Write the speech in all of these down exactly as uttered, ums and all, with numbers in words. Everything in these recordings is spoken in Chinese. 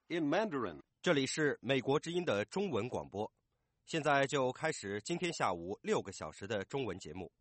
in Mandarin. 这里是美国之音的中文广播，现在就开始今天下午六个小时的中文节目。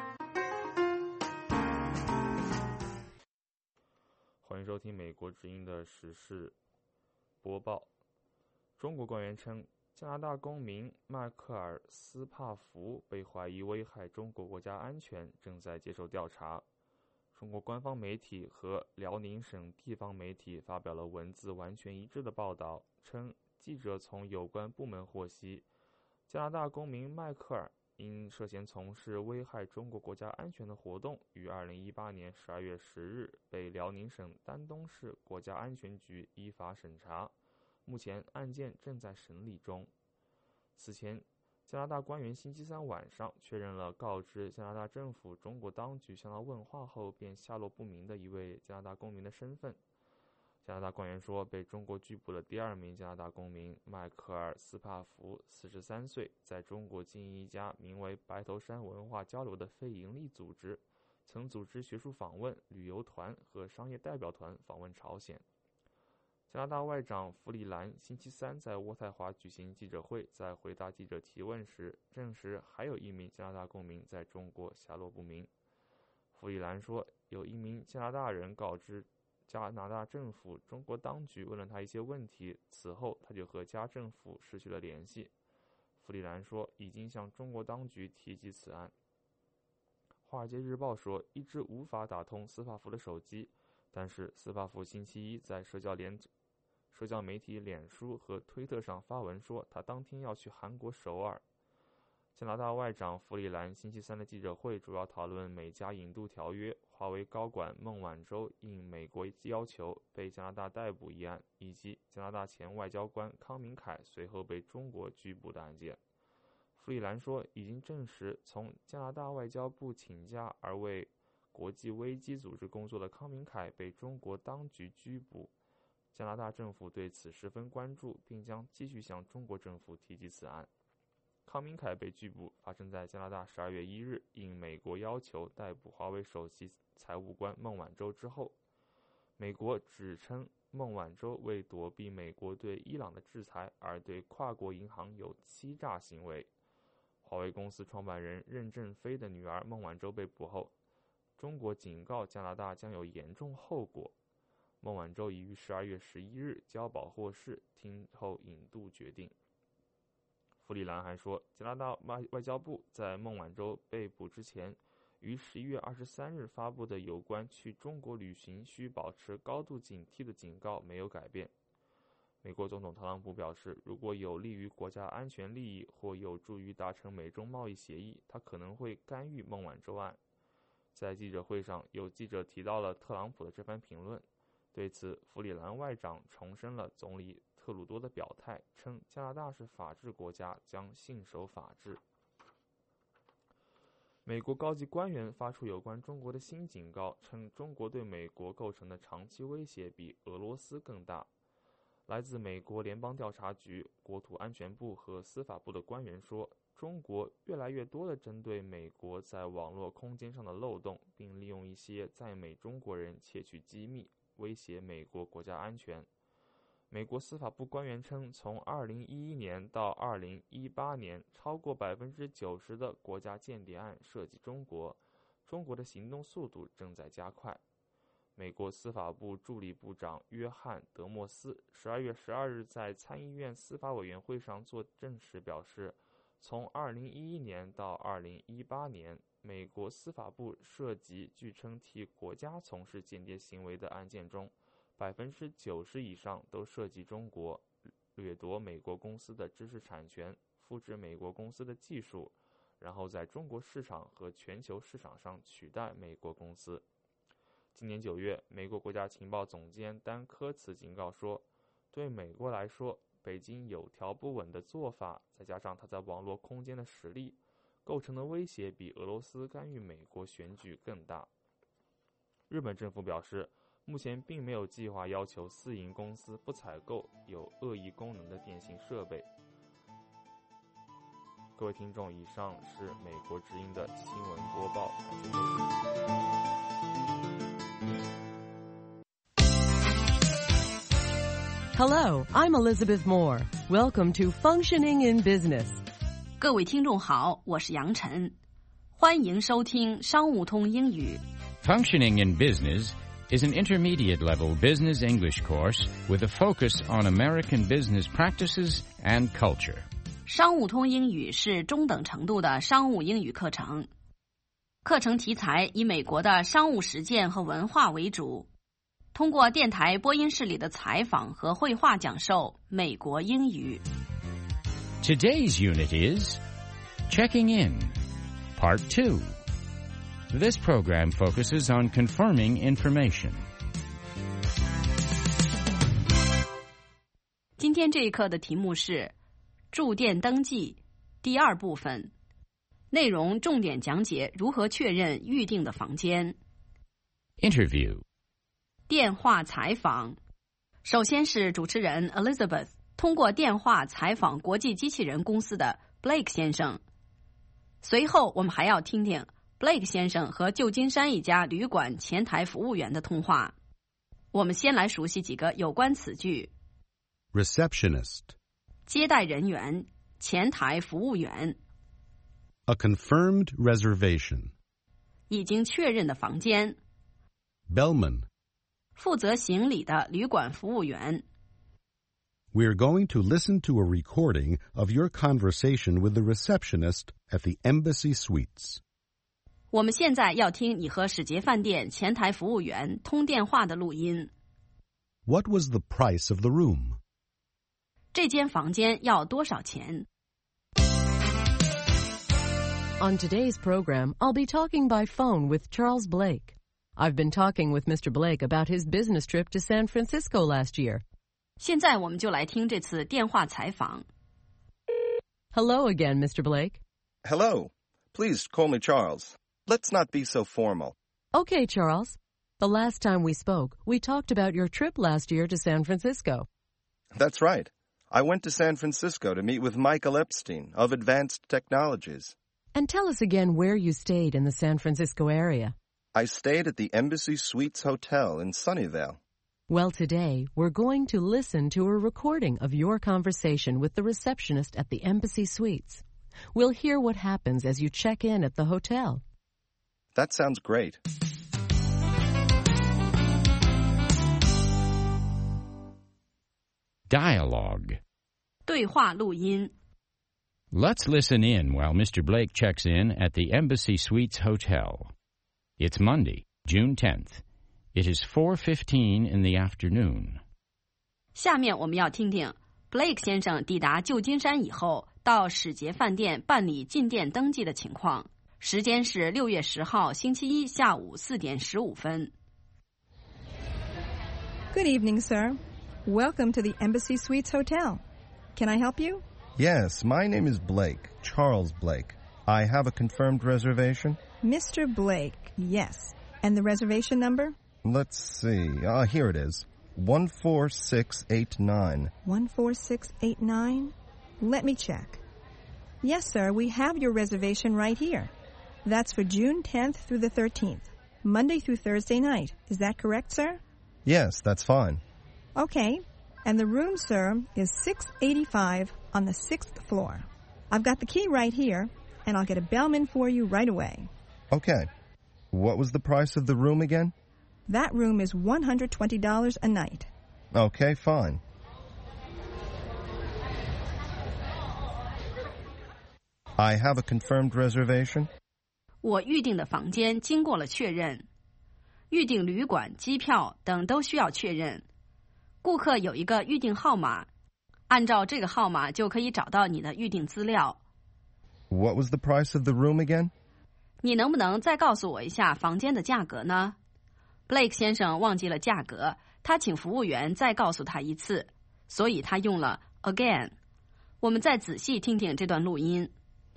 欢迎收听美国之音的时事播报。中国官员称，加拿大公民迈克尔·斯帕福被怀疑危害中国国家安全，正在接受调查。中国官方媒体和辽宁省地方媒体发表了文字完全一致的报道，称记者从有关部门获悉，加拿大公民迈克尔因涉嫌从事危害中国国家安全的活动，于二零一八年十二月十日被辽宁省丹东市国家安全局依法审查，目前案件正在审理中。此前，加拿大官员星期三晚上确认了告知加拿大政府中国当局向他问话后便下落不明的一位加拿大公民的身份。加拿大官员说，被中国拘捕的第二名加拿大公民迈克尔·斯帕福，四十三岁，在中国经营一家名为白头山文化交流的非营利组织，曾组织学术访问、旅游团和商业代表团访问朝鲜。加拿大外长弗里兰星期三在渥太华举行记者会，在回答记者提问时证实还有一名加拿大公民在中国下落不明。弗里兰说，有一名加拿大人告知加拿大政府中国当局问了他一些问题，此后他就和加政府失去了联系。弗里兰说，已经向中国当局提及此案。华尔街日报说，一直无法打通斯帕福的手机，但是斯帕福星期一在社交联社交媒体脸书和推特上发文说，他当天要去韩国首尔。加拿大外长弗里兰星期三的记者会主要讨论美加引渡条约、华为高管孟晚舟应美国要求被加拿大逮捕一案，以及加拿大前外交官康明凯随后被中国拘捕的案件。弗里兰说，已经证实从加拿大外交部请假而为国际危机组织工作的康明凯被中国当局拘捕。加拿大政府对此十分关注，并将继续向中国政府提及此案。康明凯被拘捕发生在加拿大十二月一日应美国要求逮捕华为首席财务官孟晚舟之后，美国指称孟晚舟为躲避美国对伊朗的制裁而对跨国银行有欺诈行为。华为公司创办人任正非的女儿孟晚舟被捕后，中国警告加拿大将有严重后果。孟晚舟已于十二月十一日交保获释，听候引渡决定。弗里兰还说，加拿大外交部在孟晚舟被捕之前，于十一月二十三日发布的有关去中国旅行需保持高度警惕的警告没有改变。美国总统特朗普表示，如果有利于国家安全利益或有助于达成美中贸易协议，他可能会干预孟晚舟案。在记者会上，有记者提到了特朗普的这番评论。对此，弗里兰外长重申了总理特鲁多的表态，称加拿大是法治国家，将信守法治。美国高级官员发出有关中国的新警告，称中国对美国构成的长期威胁比俄罗斯更大。来自美国联邦调查局、国土安全部和司法部的官员说，中国越来越多地针对美国在网络空间上的漏洞，并利用一些在美中国人窃取机密，威胁美国国家安全。美国司法部官员称，从二零一一年到二零一八年，超过百分之九十的国家间谍案涉及中国，中国的行动速度正在加快。美国司法部助理部长约翰·德莫斯十二月十二日在参议院司法委员会上作证时表示，从二零一一年到二零一八年，美国司法部涉及据称替国家从事间谍行为的案件中，百分之九十以上都涉及中国，掠夺美国公司的知识产权，复制美国公司的技术，然后在中国市场和全球市场上取代美国公司。今年九月，美国国家情报总监丹科茨警告说，对美国来说，北京有条不紊的做法，再加上他在网络空间的实力，构成的威胁比俄罗斯干预美国选举更大。日本政府表示，目前并没有计划要求私营公司不采购有恶意功能的电信设备。各位听众，以上是美国之音的新闻播报，感谢收听。 Hello, I'm Elizabeth Moore. Welcome to Functioning in Business. 各位听众好，我是杨晨，欢迎收听商务通英语。 Functioning in Business is an intermediate-level business English course with a focus on American business practices and culture. 商务通英语是中等程度的商务英语课程，课程题材以美国的商务实践和文化为主，通过电台播音室里的采访和绘画讲授美国英语。 Today's unit is Checking In, Part two. This program focuses on confirming information. 今天这一课的题目是住店登记第二部分，内容重点讲解如何确认预定的房间。 Interview. 电话采访。首先是主持人 Elizabeth 通过电话采访国际机器人公司的 Blake 先生。随后我们还要听听 Blake 先生和旧金山一家旅馆前台服务员的通话。我们先来熟悉几个有关词句。 Receptionist. 接待人员，前台服务员。 A confirmed reservation. 已经确认的房间。 Bellman. 负责行李的旅馆服务员。 We're going to listen to a recording of your conversation with the receptionist at the Embassy Suites. 我们现在要听你和使节饭店前台服务员通电话的录音。 What was the price of the room? 这间房间要多少钱？ On today's program, I'll be talking by phone with Charles Blake. I've been talking with Mister Blake about his business trip to San Francisco last year. 现在我们就来听这次电话采访。 Hello again, Mister Blake. Hello. Please call me Charles. Let's not be so formal. Okay, Charles. The last time we spoke, we talked about your trip last year to San Francisco. That's right. I went to San Francisco to meet with Michael Epstein of Advanced Technologies. And tell us again where you stayed in the San Francisco area. I stayed at the Embassy Suites Hotel in Sunnyvale. Well, today, we're going to listen to a recording of your conversation with the receptionist at the Embassy Suites. We'll hear what happens as you check in at the hotel. That sounds great. Dialogue. 对话录音。 Let's listen in while Mister Blake checks in at the Embassy Suites Hotel. It's Monday, June tenth. It is four fifteen in the afternoon. 下面我们要听听 Blake 先生抵达旧金山以后到使节饭店办理进店登记的情况。时间是六月十号星期一下午四点十五分。 Good evening, sir. Welcome to the Embassy Suites Hotel. Can I help you? Yes, my name is Blake, Charles Blake. I have a confirmed reservation. Mister Blake, yes. And the reservation number? Let's see. Ah, here it is. one four six eight nine. one four six eight nine? Let me check. Yes, sir, we have your reservation right here. That's for June tenth through the thirteenth, Monday through Thursday night. Is that correct, sir? Yes, that's fine. Okay. And the room, sir, is six eighty-five on the sixth floor. I've got the key right here, and I'll get a bellman for you right away. Okay. What was the price of the room again? That room is one hundred twenty dollars a night. Okay, fine. I have a confirmed reservation. 我预订的房间经过了确认。预订旅馆、机票等都需要确认。顾客有一个预订号码，按照这个号码就可以找到你的预订资料。 What was the price of the room again? 你能不能再告诉我一下房间的价格呢？ Blake 先生忘记了价格，他请服务员再告诉他一次，所以他用了 again。我们再仔细听听这段录音。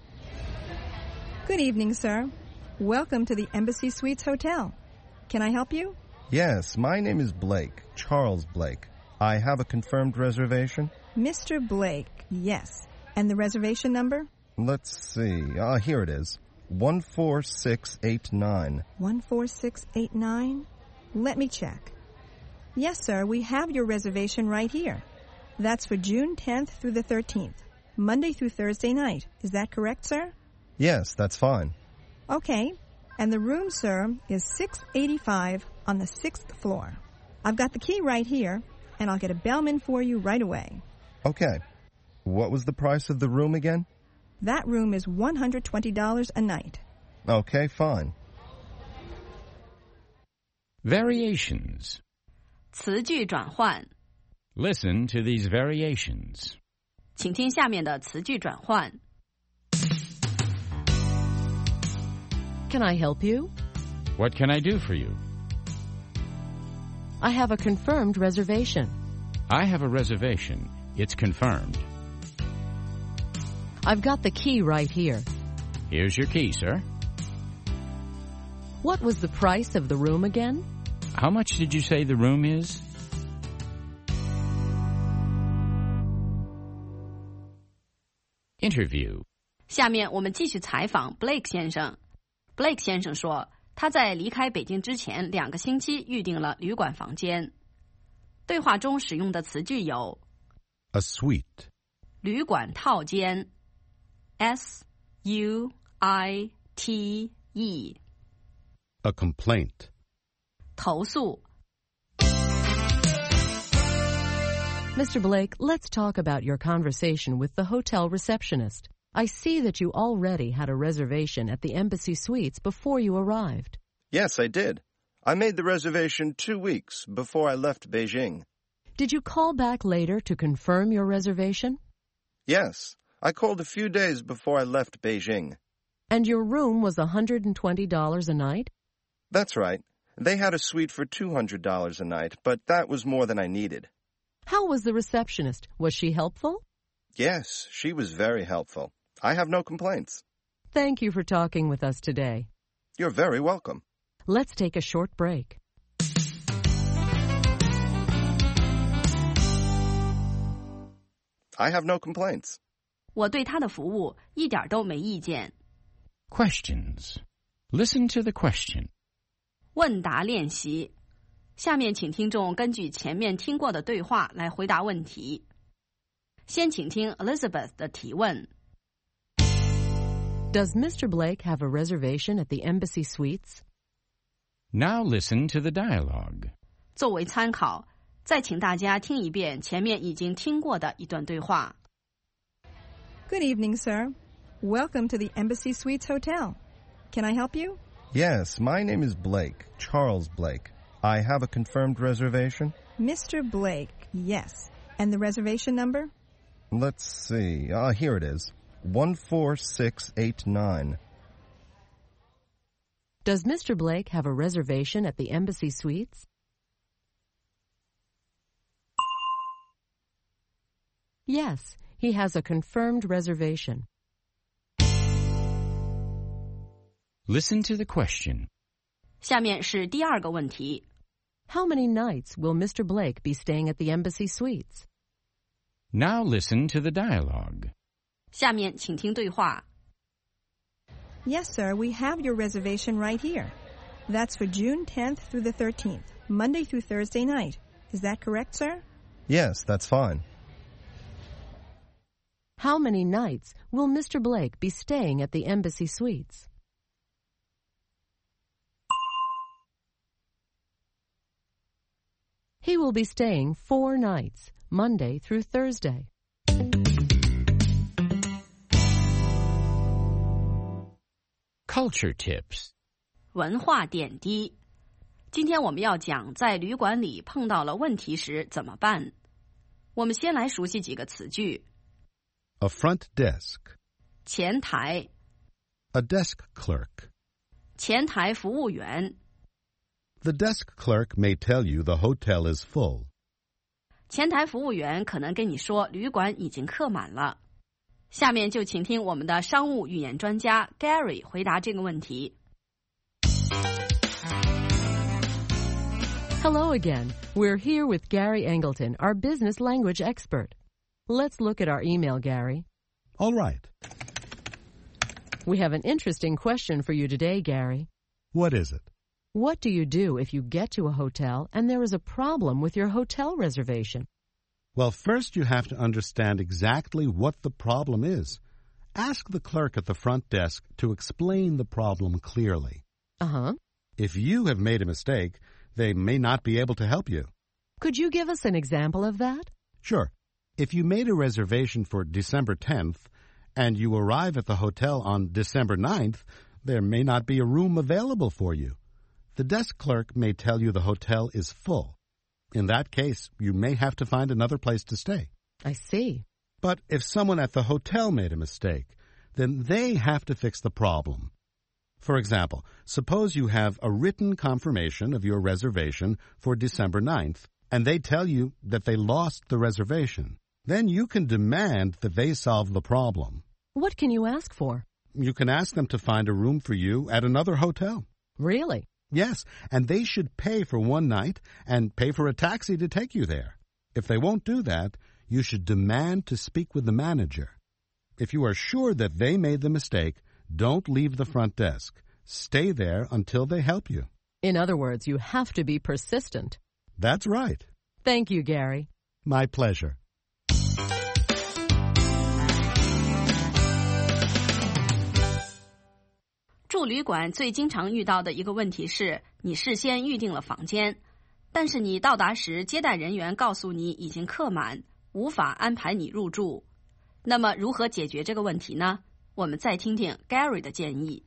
Good evening, sir. Welcome to the Embassy Suites Hotel. Can I help you? Yes, my name is Blake, Charles Blake. I have a confirmed reservation. Mister Blake, yes. And the reservation number? Let's see. Ah, here it is. one four six eight nine. one four six eight nine? Let me check. Yes, sir, we have your reservation right here. That's for June tenth through the thirteenth, Monday through Thursday night. Is that correct, sir? Yes, that's fine. Okay. And the room, sir, is six eighty-five on the sixth floor. I've got the key right here, and I'll get a bellman for you right away. Okay. What was the price of the room again? That room is one hundred twenty dollars a night. Okay, fine. Variations. 词句转换， Listen to these variations. 请听下面的词句转换。 Can I help you? What can I do for you? I have a confirmed reservation. I have a reservation. It's confirmed. I've got the key right here. Here's your key, sir. What was the price of the room again? How much did you say the room is? Interview. 下面我们继续采访 Blake 先生。Blake 先生说，他在离开北京之前两个星期预定了旅馆房间。对话中使用的词句有 A suite. 旅馆套间 S U I T E A complaint. 投诉 Mister Blake, let's talk about your conversation with the hotel receptionist. I see that you already had a reservation at the Embassy Suites before you arrived. Yes, I did. I made the reservation two weeks before I left Beijing. Did you call back later to confirm your reservation? Yes, I called a few days before I left Beijing. And your room was one hundred twenty dollars a night? That's right. They had a suite for two hundred dollars a night, but that was more than I needed. How was the receptionist? Was she helpful? Yes, she was very helpful. I have no complaints. Thank you for talking with us today. You're very welcome. Let's take a short break. I have no complaints. 我对他的服务一点都没意见。 Questions. Listen to the question. 问答练习。下面请听众根据前面听过的对话来回答问题。先请听 Elizabeth 的提问。 Does Mister Blake have a reservation at the Embassy Suites? Now listen to the dialogue. 作为参考，再请大家听一遍前面已经听过的一段对话。 Good evening, sir. Welcome to the Embassy Suites Hotel. Can I help you? Yes, my name is Blake, Charles Blake. I have a confirmed reservation. Mister Blake, yes. And the reservation number? Let's see. Ah, here it is. one four six eight nine. Does Mister Blake have a reservation at the Embassy Suites? Yes, he has a confirmed reservation. Listen to the question. 下面是第二个问题。 How many nights will Mister Blake be staying at the Embassy Suites? Now listen to the dialogue. 下面请听对话。 Yes, sir, we have your reservation right here. That's for June tenth through the thirteenth, Monday through Thursday night. Is that correct, sir? Yes, that's fine. How many nights will Mister Blake be staying at the Embassy Suites? He will be staying four nights, Monday through Thursday. Culture tips. 文化点滴。今天我们要讲在旅馆里碰到了问题时怎么办。我们先来熟悉几个词句。 A front desk. 前台， A desk clerk. 前台服务员， The desk clerk may tell you the hotel is full. 前台服务员可能跟你说旅馆已经客满了。下面就请听我们的商务语言专家 Gary 回答这个问题。 Hello again. We're here with Gary Angleton, our business language expert. Let's look at our email, Gary. All right. We have an interesting question for you today, Gary. What is it? What do you do if you get to a hotel and there is a problem with your hotel reservation? Well, first you have to understand exactly what the problem is. Ask the clerk at the front desk to explain the problem clearly. Uh-huh. If you have made a mistake, they may not be able to help you. Could you give us an example of that? Sure. If you made a reservation for December tenth and you arrive at the hotel on December ninth, there may not be a room available for you. The desk clerk may tell you the hotel is full. In that case, you may have to find another place to stay. I see. But if someone at the hotel made a mistake, then they have to fix the problem. For example, suppose you have a written confirmation of your reservation for December ninth, and they tell you that they lost the reservation. Then you can demand that they solve the problem. What can you ask for? You can ask them to find a room for you at another hotel. Really? Yes, and they should pay for one night and pay for a taxi to take you there. If they won't do that, you should demand to speak with the manager. If you are sure that they made the mistake, don't leave the front desk. Stay there until they help you. In other words, you have to be persistent. That's right. Thank you, Gary. My pleasure. 住旅馆最经常遇到的一个问题是，你事先预定了房间，但是你到达时，接待人员告诉你已经客满，无法安排你入住。那么如何解决这个问题呢？我们再听听 Gary 的建议。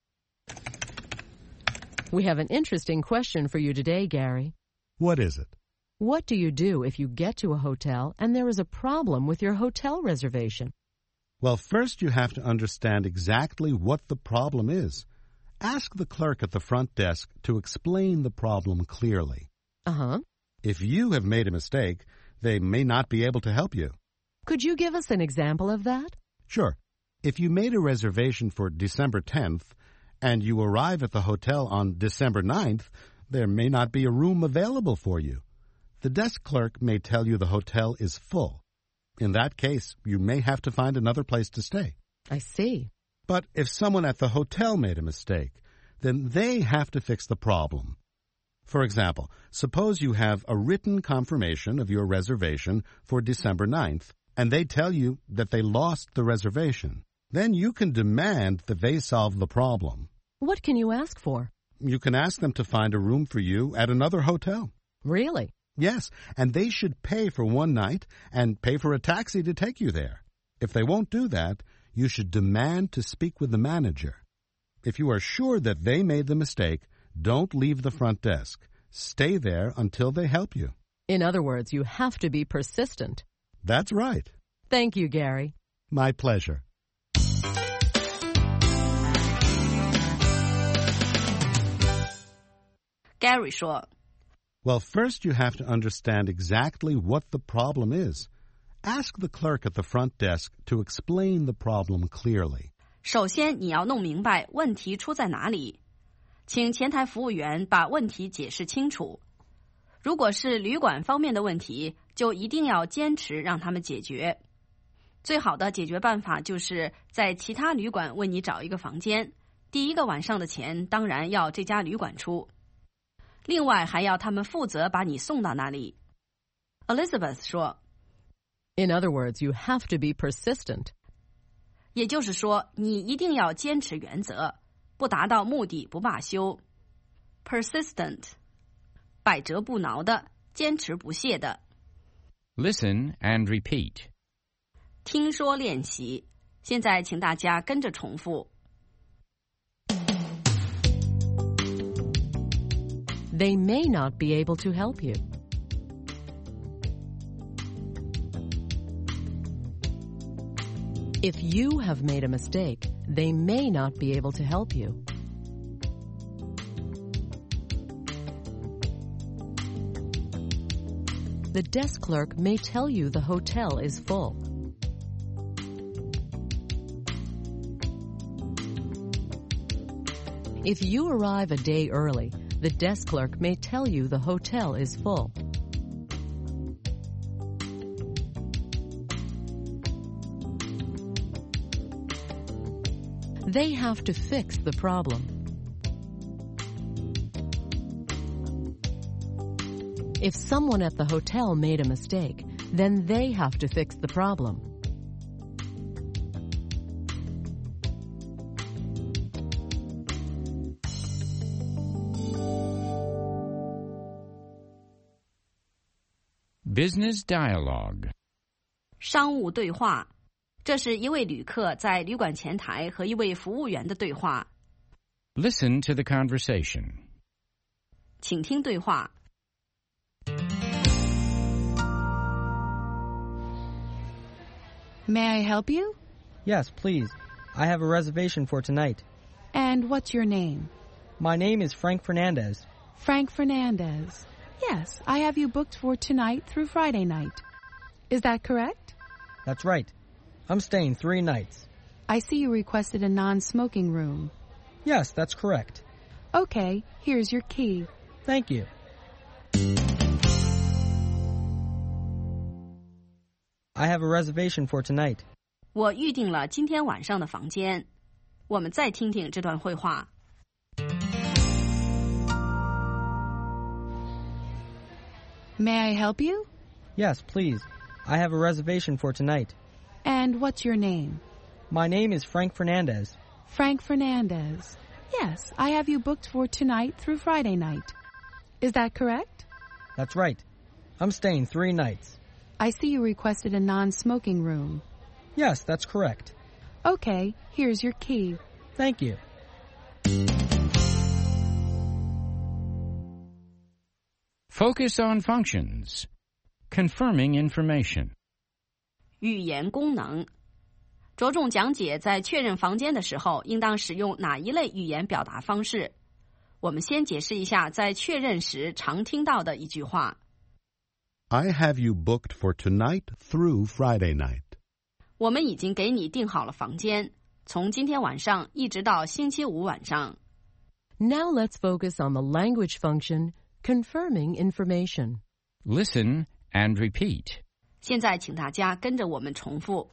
We have an interesting question for you today, Gary. What is it? What do you do if you get to a hotel and there is a problem with your hotel reservation? Well, first you have to understand exactly what the problem is. Ask the clerk at the front desk to explain the problem clearly. Uh-huh. If you have made a mistake, they may not be able to help you. Could you give us an example of that? Sure. If you made a reservation for December tenth and you arrive at the hotel on December ninth, there may not be a room available for you. The desk clerk may tell you the hotel is full. In that case, you may have to find another place to stay. I see. But if someone at the hotel made a mistake, then they have to fix the problem. For example, suppose you have a written confirmation of your reservation for December ninth, and they tell you that they lost the reservation. Then you can demand that they solve the problem. What can you ask for? You can ask them to find a room for you at another hotel. Really? Yes, and they should pay for one night and pay for a taxi to take you there. If they won't do that, you should demand to speak with the manager. If you are sure that they made the mistake, don't leave the front desk. Stay there until they help you. In other words, you have to be persistent. That's right. Thank you, Gary. My pleasure. Gary 说 Well, first you have to understand exactly what the problem is. Ask the clerk at the front desk to explain the problem clearly. 首先你要弄明白问题出在哪里，请前台服务员把问题解释清楚。如果是旅馆方面的问题，就一定要坚持让他们解决。最好的解决办法就是在其他旅馆为你找一个房间，第一个晚上的钱当然要这家旅馆出。另外还要他们负责把你送到那里。Elizabeth 说 In other words, you have to be persistent. 也就是说，你一定要坚持原则，不达到目的不罢休。Persistent 百折不挠的，坚持不懈的。 Listen and repeat. 听说练习，现在请大家跟着重复。 They may not be able to help you. If you have made a mistake, they may not be able to help you. The desk clerk may tell you the hotel is full. If you arrive a day early, the desk clerk may tell you the hotel is full. They have to fix the problem. If someone at the hotel made a mistake, then they have to fix the problem. Business dialogue. 商务对话，这是一位旅客在旅馆前台和一位服务员的对话。 Listen to the conversation. 请听对话。 May I help you? Yes, please. I have a reservation for tonight. And what's your name? My name is Frank Fernandez. Frank Fernandez. Yes, I have you booked for tonight through Friday night. Is that correct? That's right. I'm staying three nights. I see you requested a non-smoking room. Yes, that's correct. Okay, here's your key. Thank you. I have a reservation for tonight. 我预定了今天晚上的房间。我们再听听这段会话。 May I help you? Yes, please. I have a reservation for tonight. And what's your name? My name is Frank Fernandez. Frank Fernandez. Yes, I have you booked for tonight through Friday night. Is that correct? That's right. I'm staying three nights. I see you requested a non-smoking room. Yes, that's correct. Okay, here's your key. Thank you. Focus on functions. Confirming information. 语言功能，着重讲解在确认房间的时候应当使用哪一类语言表达方式。我们先解释一下在确认时常听到的一句话。 I have you booked for tonight through Friday night. 我们已经给你订好了房间，从今天晚上一直到星期五晚上。 Now let's focus on the language function, confirming information. Listen and repeat. 现在请大家跟着我们重复。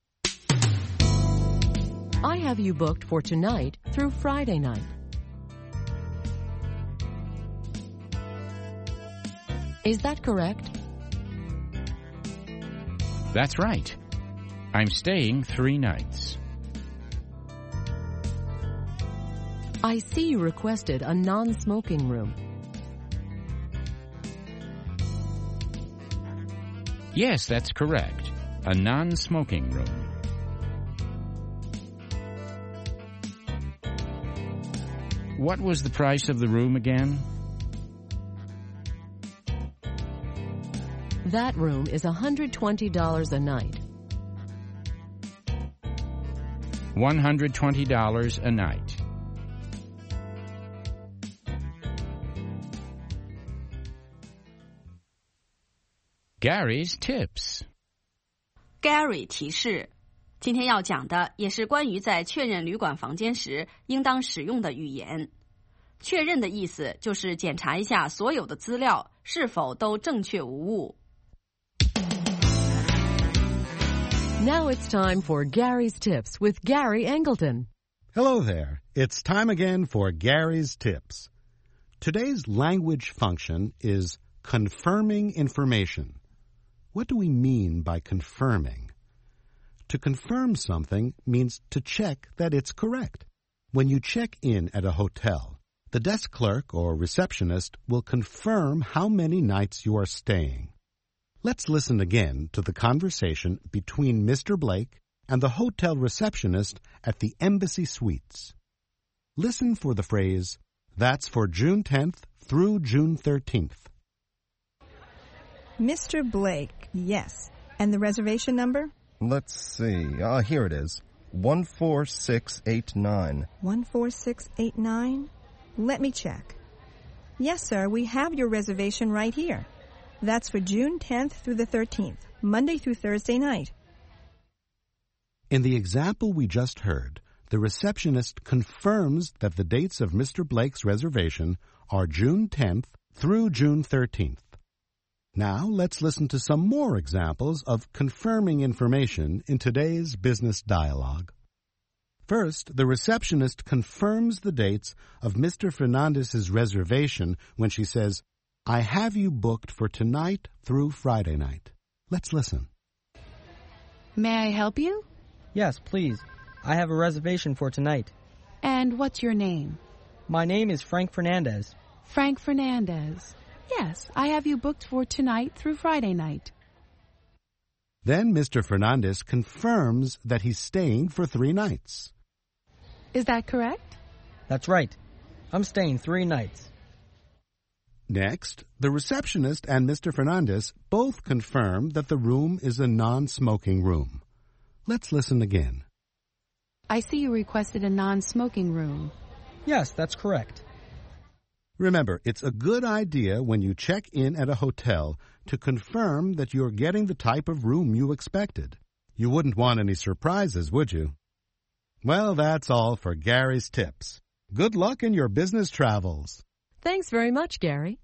I have you booked for tonight through Friday night. Is that correct? That's right. I'm staying three nights. I see you requested a non-smoking room. Yes, that's correct. A non-smoking room. What was the price of the room again? That room is one hundred twenty dollars a night. one hundred twenty dollars a night. Gary's tips. Gary 提示，今天要讲的也是关于在确认旅馆房间时应当使用的语言。确认的意思就是检查一下所有的资料是否都正确无误。 Now it's time for Gary's Tips with Gary Angleton. Hello there. It's time again for Gary's Tips. Today's language function is confirming information. What do we mean by confirming? To confirm something means to check that it's correct. When you check in at a hotel, the desk clerk or receptionist will confirm how many nights you are staying. Let's listen again to the conversation between Mister Blake and the hotel receptionist at the Embassy Suites. Listen for the phrase, "That's for June tenth through June thirteenth. Mister Blake, yes. And the reservation number? Let's see. Ah, here it is. one four six eight nine. one four six eight nine? Let me check. Yes, sir, we have your reservation right here. That's for June tenth through the thirteenth, Monday through Thursday night. In the example we just heard, the receptionist confirms that the dates of Mister Blake's reservation are June tenth through June thirteenth. Now let's listen to some more examples of confirming information in today's business dialogue. First, the receptionist confirms the dates of Mister Fernandez's reservation when she says, "I have you booked for tonight through Friday night." Let's listen. May I help you? Yes, please. I have a reservation for tonight. And what's your name? My name is Frank Fernandez. Frank Fernandez. Yes, I have you booked for tonight through Friday night. Then Mister Fernandez confirms that he's staying for three nights. Is that correct? That's right. I'm staying three nights. Next, the receptionist and Mister Fernandez both confirm that the room is a non-smoking room. Let's listen again. I see you requested a non-smoking room. Yes, that's correct. Remember, it's a good idea when you check in at a hotel to confirm that you're getting the type of room you expected. You wouldn't want any surprises, would you? Well, that's all for Gary's tips. Good luck in your business travels. Thanks very much, Gary.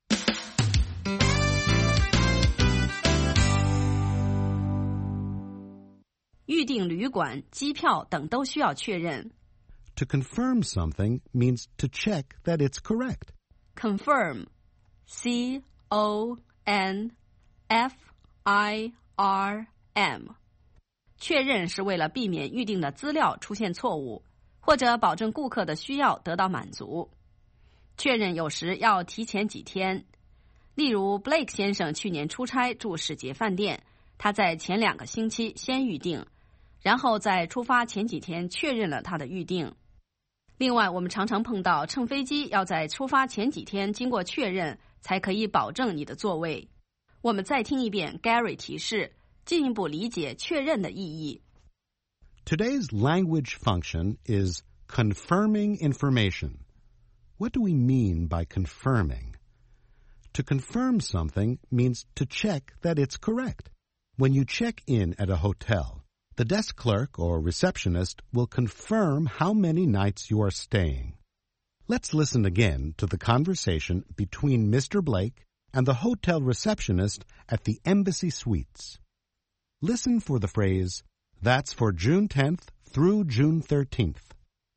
预订旅馆、机票等都需要确认。 To confirm something means to check that it's correct. Confirm, C O N F I R M. 确认是为了避免预定的资料出现错误，或者保证顾客的需要得到满足。确认有时要提前几天。例如 Blake 先生去年出差住世杰饭店，他在前两个星期先预定，然后在出发前几天确认了他的预定。另外，我们常常碰到乘飞机要在出发前几天经过确认，才可以保证你的座位。我们再听一遍 Gary 提示，进一步理解确认的意义。 Today's language function is confirming information. What do we mean by confirming? To confirm something means to check that it's correct. When you check in at a hotel, the desk clerk or receptionist will confirm how many nights you are staying. Let's listen again to the conversation between Mister Blake and the hotel receptionist at the Embassy Suites. Listen for the phrase, "That's for June tenth through June thirteenth.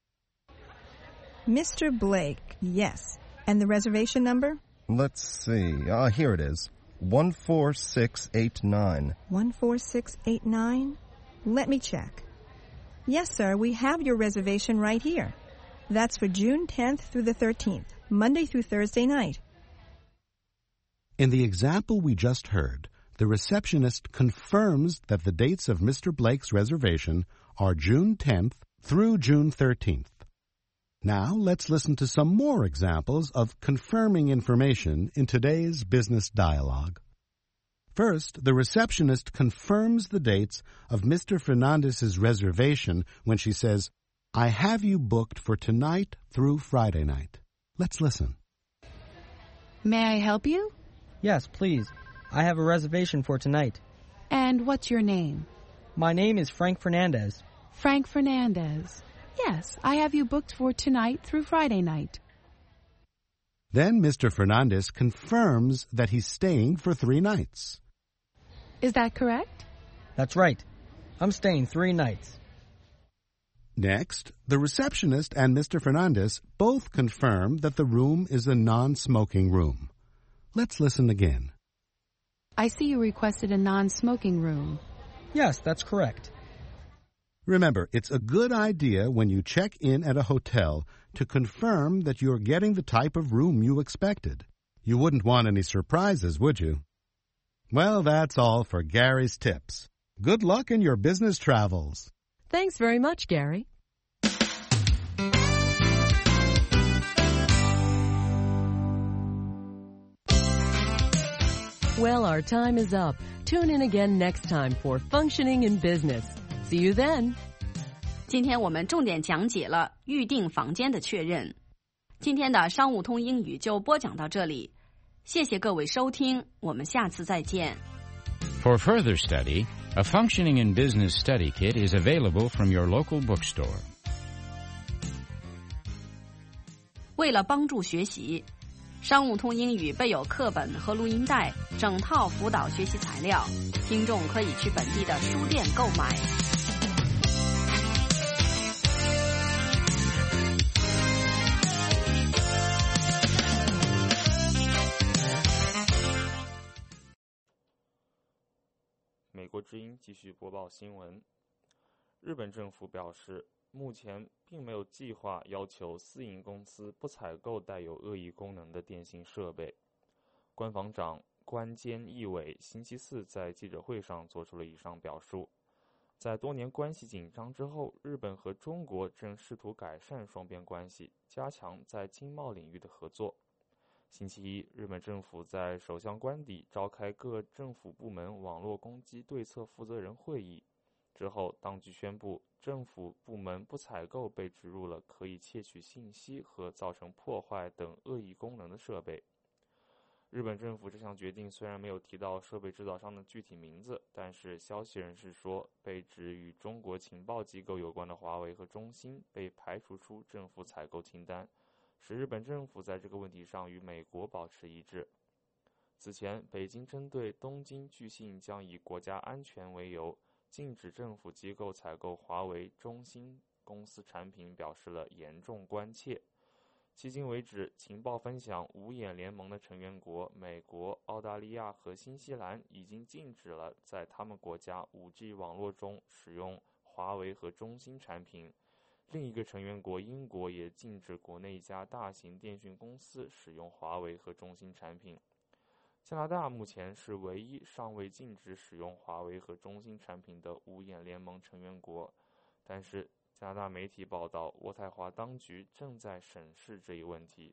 Mister Blake, yes. And the reservation number? Let's see. Ah, here it is. one four six eight nine. one four six eight nine? Let me check. Yes, sir, we have your reservation right here. That's for June tenth through the thirteenth, Monday through Thursday night. In the example we just heard, the receptionist confirms that the dates of Mister Blake's reservation are June tenth through June thirteenth. Now let's listen to some more examples of confirming information in today's business dialogue. First, the receptionist confirms the dates of Mister Fernandez's reservation when she says, "I have you booked for tonight through Friday night." Let's listen. May I help you? Yes, please. I have a reservation for tonight. And what's your name? My name is Frank Fernandez. Frank Fernandez. Yes, I have you booked for tonight through Friday night. Then Mister Fernandez confirms that he's staying for three nights. Is that correct? That's right. I'm staying three nights. Next, the receptionist and Mister Fernandez both confirm that the room is a non-smoking room. Let's listen again. I see you requested a non-smoking room. Yes, that's correct. Remember, it's a good idea when you check in at a hotel to confirm that you're getting the type of room you expected. You wouldn't want any surprises, would you? Well, that's all for Gary's tips. Good luck in your business travels. Thanks very much, Gary. Well, our time is up. Tune in again next time for Functioning in Business. See you then. 今天我们重点讲解了预订房间的确认。今天的商务通英语就播讲到这里，谢谢各位收听，我们下次再见。 For further study, a Functioning in Business study kit is available from your local bookstore. 为了帮助学习，商务通英语备有课本和录音带，整套辅导学习材料，听众可以去本地的书店购买。 之音继续播报新闻。日本政府表示，目前并没有计划要求私营公司不采购带有恶意功能的电信设备。官房长官监义伟星期四在记者会上做出了以上表述。在多年关系紧张之后，日本和中国正试图改善双边关系，加强在经贸领域的合作。星期一，日本政府在首相官邸召开各政府部门网络攻击对策负责人会议之后，当局宣布政府部门不采购被植入了可以窃取信息和造成破坏等恶意功能的设备。日本政府这项决定虽然没有提到设备制造商的具体名字，但是消息人士说，被指与中国情报机构有关的华为和中兴被排除出政府采购清单，使日本政府在这个问题上与美国保持一致。此前，北京针对东京巨信将以国家安全为由，禁止政府机构采购华为、中兴公司产品表示了严重关切。迄今为止，情报分享五眼联盟的成员国美国、澳大利亚和新西兰已经禁止了在他们国家 五 G 网络中使用华为和中兴产品。另一个成员国英国也禁止国内一家大型电讯公司使用华为和中兴产品。加拿大目前是唯一尚未禁止使用华为和中兴产品的五眼联盟成员国，但是加拿大媒体报道，渥太华当局正在审视这一问题。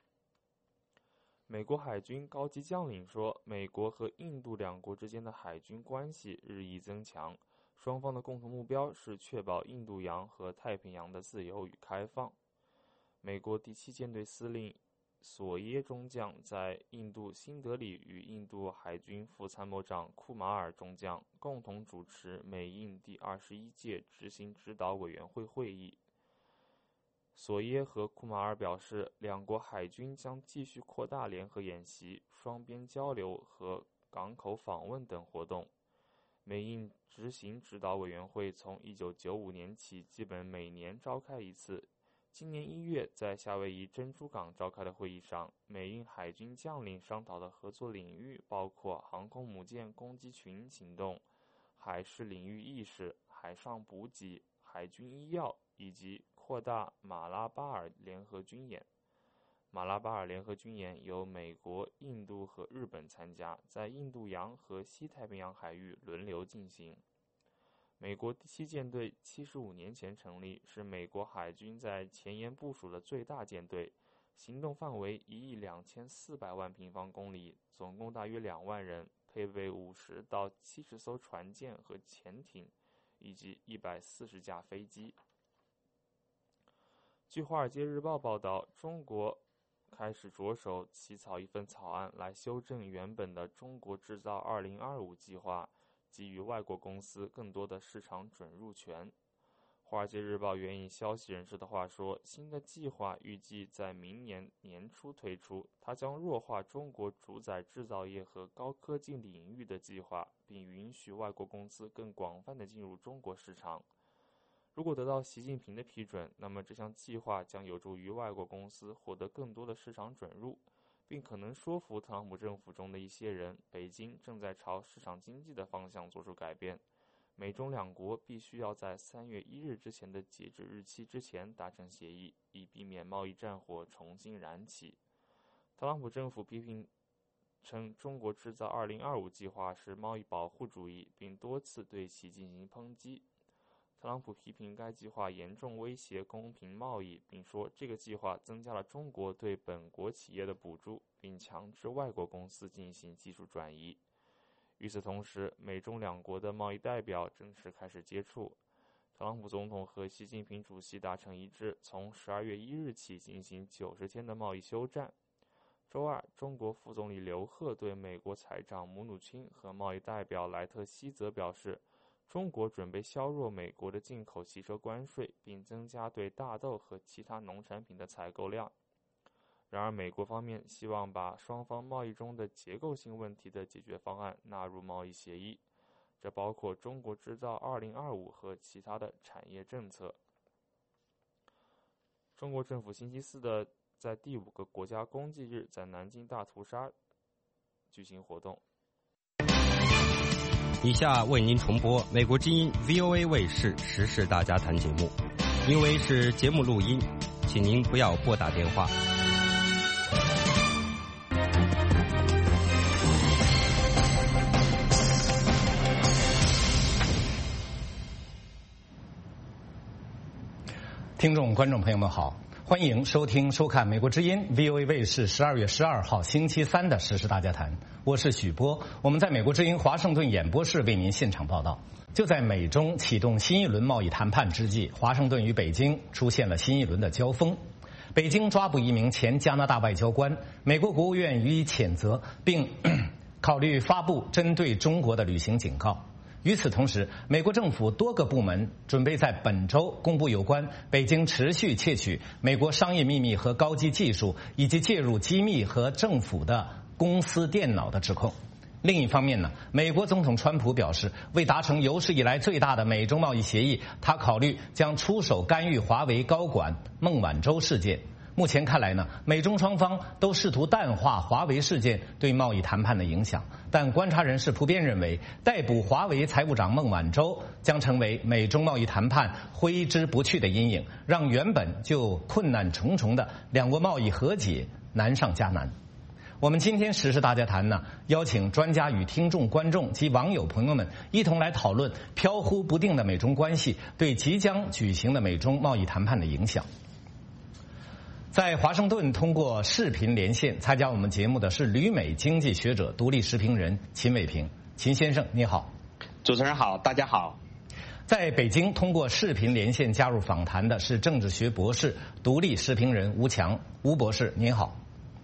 美国海军高级将领说，美国和印度两国之间的海军关系日益增强，双方的共同目标是确保印度洋和太平洋的自由与开放。美国第七舰队司令索耶中将在印度新德里与印度海军副参谋长库马尔中将共同主持美印第二十一届执行指导委员会会议。索耶和库马尔表示，两国海军将继续扩大联合演习、双边交流和港口访问等活动。美印执行指导委员会从一九九五年起基本每年召开一次。今年一月，在夏威夷珍珠港召开的会议上，美印海军将领商讨的合作领域包括航空母舰攻击群行动、海事领域意识、海上补给、海军医药以及扩大马拉巴尔联合军演。马拉巴尔联合军演由美国、印度和日本参加，在印度洋和西太平洋海域轮流进行。美国第七舰队七十五年前成立，是美国海军在前沿部署的最大舰队，行动范围一亿两千四百万平方公里，总共大约两万人，配备五十到七十艘船舰和潜艇，以及一百四十架飞机。据《华尔街日报》报道，中国开始着手起草一份草案来修正原本的中国制造二零二五计划，给予外国公司更多的市场准入权。华尔街日报援引消息人士的话说，新的计划预计在明年年初推出，它将弱化中国主宰制造业和高科技领域的计划，并允许外国公司更广泛地进入中国市场。如果得到习近平的批准，那么这项计划将有助于外国公司获得更多的市场准入，并可能说服特朗普政府中的一些人，北京正在朝市场经济的方向做出改变。美中两国必须要在三月一日之前的截止日期之前达成协议，以避免贸易战火重新燃起。特朗普政府批评称中国制造二零二五计划是贸易保护主义，并多次对其进行抨击。特朗普批评该计划严重威胁公平贸易，并说这个计划增加了中国对本国企业的补助，并强制外国公司进行技术转移。与此同时，美中两国的贸易代表正式开始接触。特朗普总统和习近平主席达成一致，从十二月一日起进行九十天的贸易休战。周二，中国副总理刘鹤对美国财长姆努钦和贸易代表莱特希泽表示，中国准备削弱美国的进口汽车关税，并增加对大豆和其他农产品的采购量。然而，美国方面希望把双方贸易中的结构性问题的解决方案纳入贸易协议，这包括中国制造二零二五和其他的产业政策。中国政府星期四的在第五个国家公祭日在南京大屠杀举行活动。 以下为您重播美国之音 V O A 卫视时事大家谈节目，因为是节目录音，请您不要拨打电话。 听众、观众朋友们好，欢迎收听、收看美国之音 V O A 卫视十二月十二号星期三的时事大家谈，我是许波，我们在美国之音华盛顿演播室为您现场报道。就在美中启动新一轮贸易谈判之际，华盛顿与北京出现了新一轮的交锋。北京抓捕一名前加拿大外交官，美国国务院予以谴责，并考虑发布针对中国的旅行警告。与此同时，美国政府多个部门准备在本周公布有关北京持续窃取美国商业秘密和高级技术，以及介入机密和政府的公司电脑的指控。另一方面呢，美国总统川普表示，为达成有史以来最大的美中贸易协议，他考虑将出手干预华为高管孟晚舟事件。目前看来呢，美中双方都试图淡化华为事件对贸易谈判的影响，但观察人士普遍认为，逮捕华为财务长孟晚舟将成为美中贸易谈判挥之不去的阴影，让原本就困难重重的两国贸易和解难上加难。我们今天时事大家谈呢，邀请专家与听众、观众及网友朋友们一同来讨论飘忽不定的美中关系对即将举行的美中贸易谈判的影响。在华盛顿通过视频连线参加我们节目的是旅美经济学者、独立时评人秦伟平。秦先生你好。 主持人好，大家好。 在北京通过视频连线加入访谈的是政治学博士、独立时评人吴强。吴博士您好。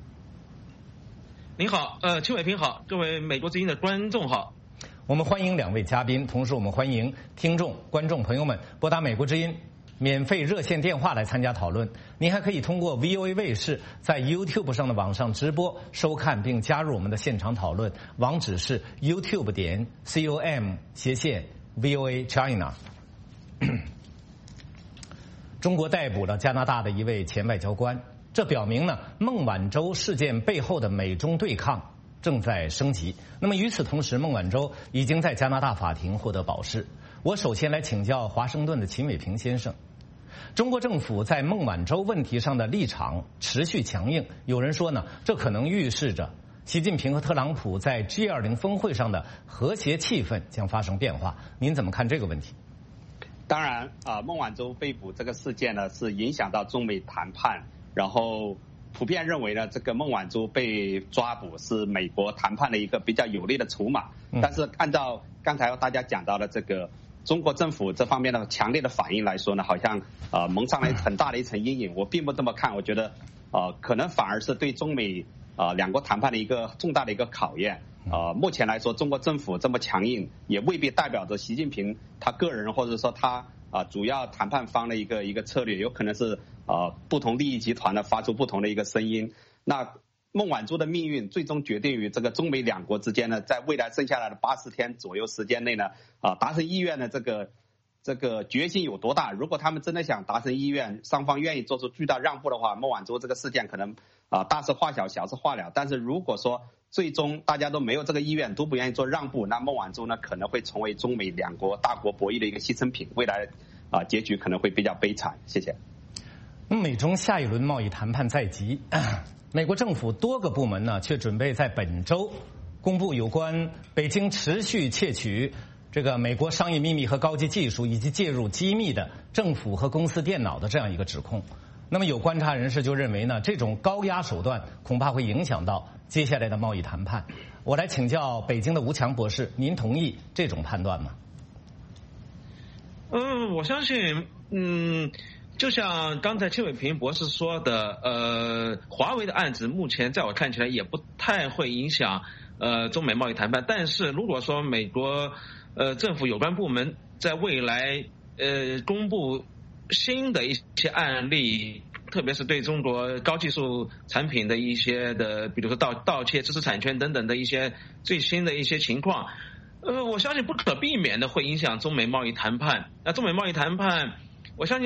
您好，呃，秦伟平好，各位美国之音的观众好。 我们欢迎两位嘉宾，同时我们欢迎听众、观众朋友们拨打美国之音免费热线电话来参加讨论。您还可以通过 V O A 卫视在 YouTube 上的网上直播收看并加入我们的现场讨论，网址是 YouTube 点 com 斜线 V O A China。中国逮捕了加拿大的一位前外交官，这表明呢，孟晚舟事件背后的美中对抗正在升级。那么与此同时，孟晚舟已经在加拿大法庭获得保释。我首先来请教华盛顿的秦伟平先生，中国政府在孟晚舟问题上的立场持续强硬，有人说呢，这可能预示着习近平和特朗普在 G 二十 峰会上的和谐气氛将发生变化。您怎么看这个问题？ 当然啊、呃，孟晚舟被捕这个事件呢，是影响到中美谈判，然后普遍认为呢，这个孟晚舟被抓捕是美国谈判的一个比较有力的筹码。但是按照刚才大家讲到的这个中国政府这方面的强烈的反应来说呢，好像呃蒙上了很大的一层阴影。我并不这么看，我觉得呃可能反而是对中美呃两国谈判的一个重大的一个考验。呃，目前来说，中国政府这么强硬，也未必代表着习近平他个人或者说他啊、呃、主要谈判方的一个一个策略，有可能是呃不同利益集团呢发出不同的一个声音。那孟晚舟的命运最终决定于这个中美两国之间呢，在未来剩下来的八十天左右时间内呢，啊、呃、达成意愿的这个这个决心有多大？如果他们真的想达成意愿，双方愿意做出巨大让步的话，孟晚舟这个事件可能啊、呃、大事化小，小事化了。但是如果说最终大家都没有这个意愿，都不愿意做让步，那孟晚舟呢可能会成为中美两国大国博弈的一个牺牲品，未来啊、呃、结局可能会比较悲惨。谢谢。 那么美中下一轮贸易谈判在即，美国政府多个部门呢却准备在本周公布有关北京持续窃取这个美国商业秘密和高级技术，以及介入机密的政府和公司电脑的这样一个指控。那么有观察人士就认为呢，这种高压手段恐怕会影响到接下来的贸易谈判。我来请教北京的吴强博士，您同意这种判断吗？ 嗯，我相信，嗯，就像刚才邱伟平博士说的，呃，华为的案子目前在我看起来也不太会影响呃中美贸易谈判。但是如果说美国呃政府有关部门在未来呃公布新的一些案例，特别是对中国高技术产品的一些的，比如说盗盗窃知识产权等等的一些最新的一些情况，呃，我相信不可避免的会影响中美贸易谈判。那中美贸易谈判，我相信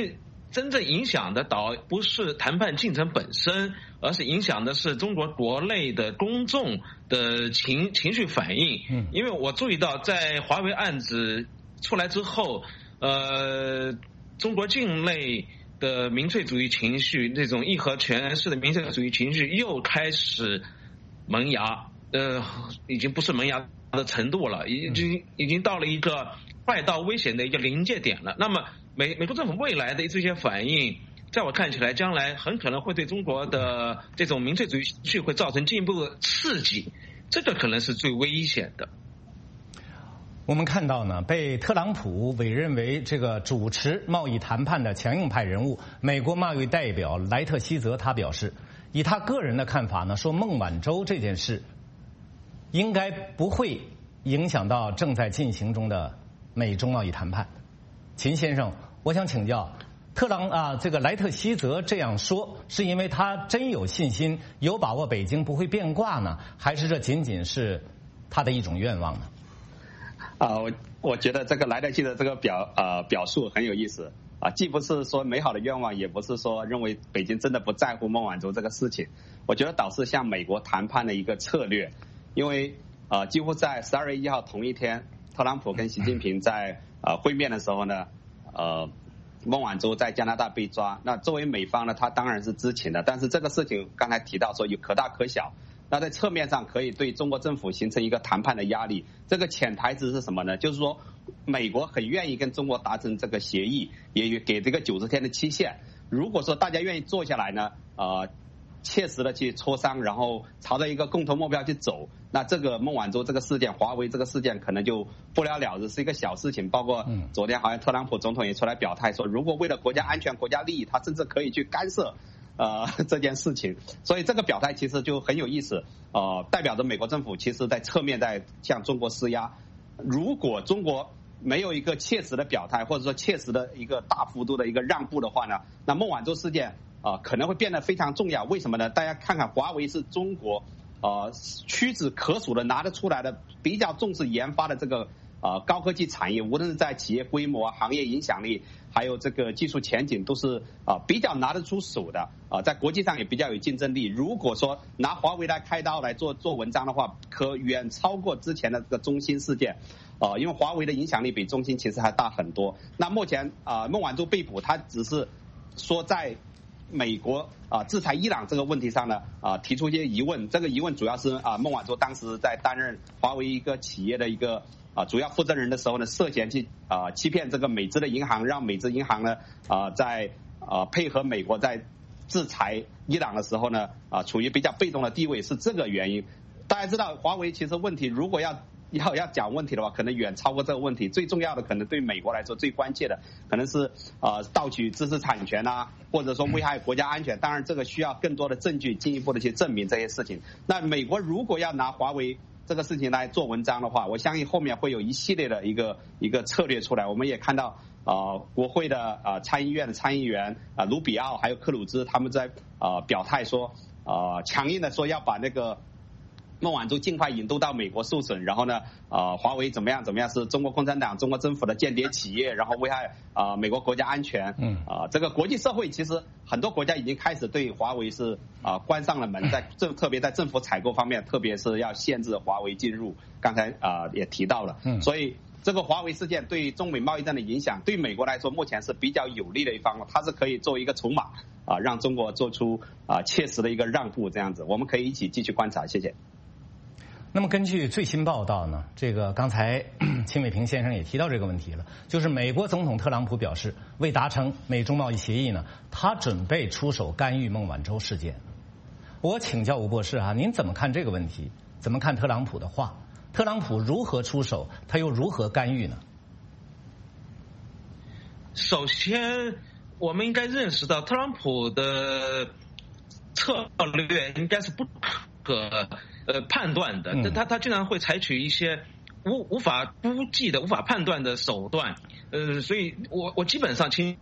真正影响的倒不是谈判进程本身，而是影响的是中国国内的公众的情情绪反应。嗯，因为我注意到在华为案子出来之后，呃，中国境内的民粹主义情绪，这种义和拳式的民粹主义情绪又开始萌芽，呃，已经不是萌芽的程度了，已经已经到了一个快到危险的一个临界点了。那么美美国政府未来的这些反应，在我看起来，将来很可能会对中国的这种民粹主义情绪会造成进一步的刺激，这个可能是最危险的。 我们看到呢，被特朗普委任为这个主持贸易谈判的强硬派人物，美国贸易代表莱特希泽，他表示，以他个人的看法呢，说孟晚舟这件事应该不会影响到正在进行中的美中贸易谈判。秦先生，我想请教，特朗啊，这个莱特希泽这样说，是因为他真有信心、有把握北京不会变卦呢，还是这仅仅是他的一种愿望呢？ 啊，我我觉得这个莱特希泽这个表呃表述很有意思啊，既不是说美好的愿望，也不是说认为北京真的不在乎孟晚舟这个事情，我觉得倒是向美国谈判的一个策略，因为呃几乎在十二月一号同一天，特朗普跟习近平在呃会面的时候呢，呃孟晚舟在加拿大被抓，那作为美方呢，他当然是知情的，但是这个事情刚才提到说有可大可小。那在侧面上可以对中国政府形成一个谈判的压力，这个潜台词是什么呢？就是说美国很愿意跟中国达成这个协议，也给这个九十天的期限。如果说大家愿意坐下来呢，呃，切实的去磋商，然后朝着一个共同目标去走，那这个孟晚舟这个事件，华为这个事件可能就不了了之，是一个小事情。包括昨天好像特朗普总统也出来表态说，如果为了国家安全、国家利益，他甚至可以去干涉呃，这件事情，所以这个表态其实就很有意思，呃，代表着美国政府其实在侧面在向中国施压。如果中国没有一个切实的表态，或者说切实的一个大幅度的一个让步的话呢，那孟晚舟事件啊、呃、可能会变得非常重要。为什么呢？大家看看华为是中国呃屈指可数的拿得出来的比较重视研发的这个呃高科技产业，无论是在企业规模、行业影响力，还有这个技术前景，都是啊、呃、比较拿得出手的啊、呃，在国际上也比较有竞争力。如果说拿华为来开刀来做做文章的话，可远超过之前的这个中兴事件，啊、呃，因为华为的影响力比中兴其实还大很多。那目前啊、呃、孟晚舟被捕，他只是说在美国啊、呃、制裁伊朗这个问题上呢啊、呃、提出一些疑问，这个疑问主要是啊、呃、孟晚舟当时在担任华为一个企业的一个啊，主要负责人的时候呢，涉嫌去啊欺骗这个美资的银行，让美资银行呢啊在啊配合美国在制裁伊朗的时候呢啊处于比较被动的地位，是这个原因。大家知道华为其实问题如果要要要讲问题的话，可能远超过这个问题。最重要的可能对美国来说最关切的可能是啊盗取知识产权啊，或者说危害国家安全。当然这个需要更多的证据进一步的去证明这些事情。那美国如果要拿华为这个事情来做文章的话，我相信后面会有一系列的一个一个策略出来。我们也看到啊、呃，国会的啊、呃、参议院的参议员啊、呃、卢比奥还有克鲁兹他们在啊、呃、表态说啊、呃、强硬的说要把那个孟晚舟尽快引渡到美国受审，然后呢啊、呃、华为怎么样怎么样是中国共产党中国政府的间谍企业，然后危害啊、呃、美国国家安全。嗯啊、呃、这个国际社会其实很多国家已经开始对华为是啊、呃、关上了门，在政特别在政府采购方面，特别是要限制华为进入，刚才啊、呃、也提到了。嗯，所以这个华为事件对中美贸易战的影响，对美国来说目前是比较有利的一方，它是可以作为一个筹码啊、呃、让中国做出啊、呃、切实的一个让步，这样子我们可以一起继续观察。谢谢。 那么根据最新报道呢，这个刚才秦伟平先生也提到这个问题了，就是美国总统特朗普表示，为达成美中贸易协议呢，他准备出手干预孟晚舟事件。我请教吴博士啊，您怎么看这个问题？怎么看特朗普的话？特朗普如何出手？他又如何干预呢？ 首先，我们应该认识到特朗普的策略应该是不可呃判断的，他他经常会采取一些无无法估计的、无法判断的手段，呃，所以我我基本上亲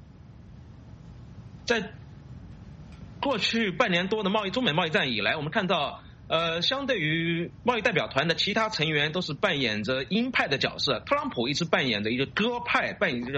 在过去半年多的贸易中美贸易战以来，我们看到，呃，相对于贸易代表团的其他成员都是扮演着鹰派的角色，特朗普一直扮演着一个鸽派，扮演着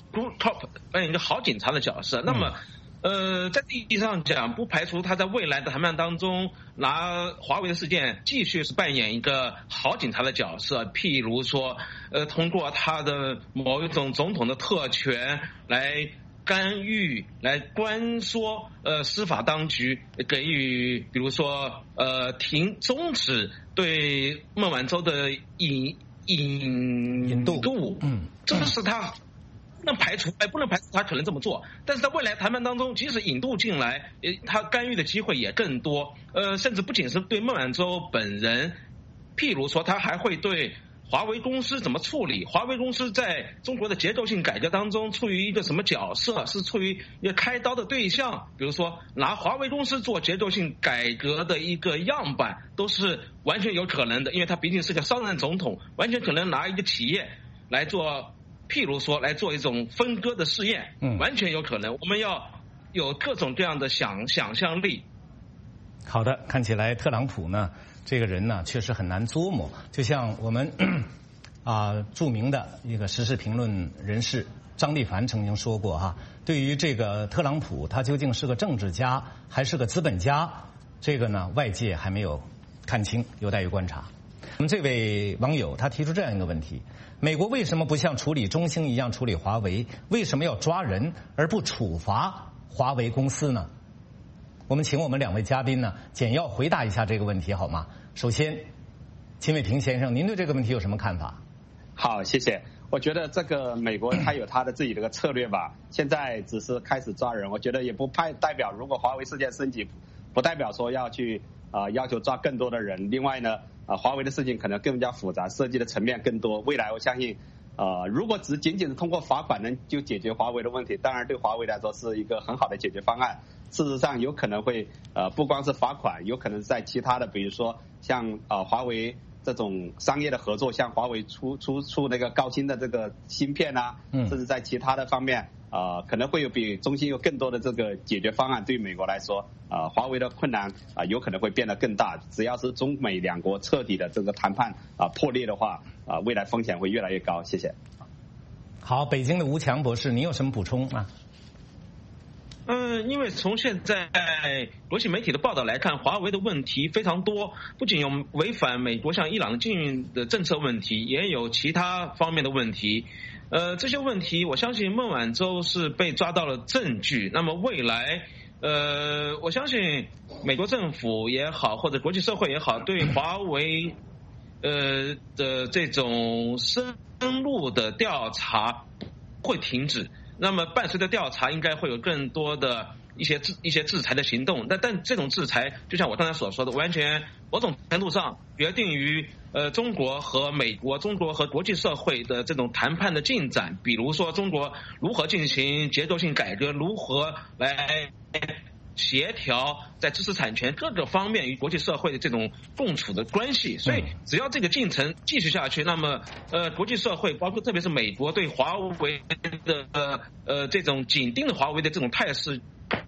good cop 扮演一个好警察的角色。那么。呃，在意义上讲，不排除他在未来的谈判当中拿华为的事件继续是扮演一个好警察的角色，譬如说，呃，通过他的某一种总统的特权来干预、来关说呃司法当局给予，比如说呃停终止对孟晚舟的引引引渡， 嗯，这个是他。不能排除，哎，不能排除他可能这么做，但是在未来谈判当中，即使引渡进来，呃，他干预的机会也更多，呃，甚至不仅是对孟晚舟本人，譬如说，他还会对华为公司怎么处理，华为公司在中国的结构性改革当中处于一个什么角色，是处于一个开刀的对象，比如说拿华为公司做结构性改革的一个样板，都是完全有可能的，因为他毕竟是个商人总统，完全可能拿一个企业来做。譬如说来做一种分割的试验，嗯，完全有可能。我们要有各种各样的想想象力。 好的，看起来特朗普呢，这个人呢确实很难琢磨。就像我们啊、呃、著名的一个时事评论人士张立凡曾经说过哈，对于这个特朗普，他究竟是个政治家还是个资本家，这个呢外界还没有看清，有待于观察。我们这位网友他提出这样一个问题：美国为什么不像处理中兴一样处理华为？为什么要抓人而不处罚华为公司呢？我们请我们两位嘉宾呢简要回答一下这个问题好吗？首先，秦伟平先生，您对这个问题有什么看法？ 好，谢谢。我觉得这个美国它有它的自己的一个策略吧，现在只是开始抓人，我觉得也不派代表如果华为事件升级，不代表说要去啊、呃、要求抓更多的人。另外呢。啊，华为的事情可能更加复杂，涉及的层面更多。未来我相信，呃，如果只仅仅是通过罚款能就解决华为的问题，当然对华为来说是一个很好的解决方案。事实上，有可能会呃不光是罚款，有可能在其他的，比如说像呃华为这种商业的合作，像华为出出出那个高清的这个芯片啊，甚至在其他的方面。呃，可能会有比中兴有更多的这个解决方案。对于美国来说，呃，华为的困难啊、呃，有可能会变得更大。只要是中美两国彻底的这个谈判啊、呃、破裂的话，啊、呃，未来风险会越来越高。谢谢。 好，北京的吴强博士，你有什么补充吗？ 嗯，因为从现在国际媒体的报道来看，华为的问题非常多，不仅有违反美国向伊朗禁运的政策问题，也有其他方面的问题。呃，这些问题，我相信孟晚舟是被抓到了证据。那么未来，呃，我相信美国政府也好，或者国际社会也好，对华为呃的这种深入的调查会停止。那么伴随着调查，应该会有更多的一些制一些制裁的行动。但但这种制裁，就像我刚才所说的，完全某种程度上决定于。呃，中国和美国、中国和国际社会的这种谈判的进展，比如说中国如何进行结构性改革，如何来协调在知识产权各个方面与国际社会的这种共处的关系。所以，只要这个进程继续下去，那么呃，国际社会包括特别是美国对华为的呃呃这种紧盯的华为的这种态势，